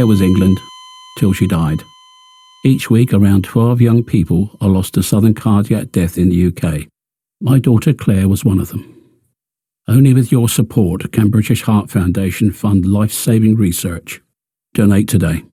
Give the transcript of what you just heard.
Claire was England till she died. Each week, around 12 young people are lost to sudden cardiac death in the UK. My daughter Claire was one of them. Only with your support can British Heart Foundation fund life-saving research. Donate today.